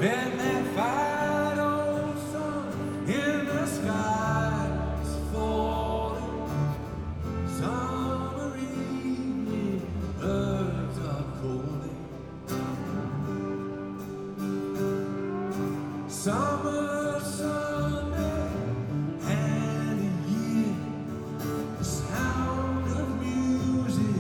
and that fine old sun in the sky is falling. Summer evening, birds are calling. Summer